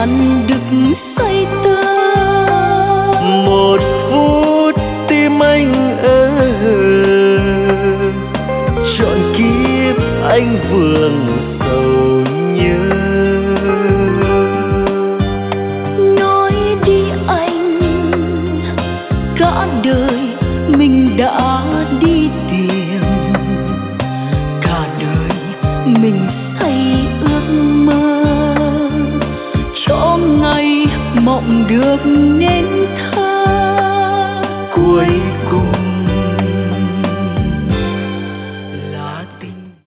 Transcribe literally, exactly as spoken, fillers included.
ngàn đực say tơ. Một phút tim anh ơ, trọn kiếp anh vương sầu nhớ. Nói đi anh, cả đời mình đã đi tìm, cả đời mình say ước mơ, cho ngày mộng được nên thơ. Cuối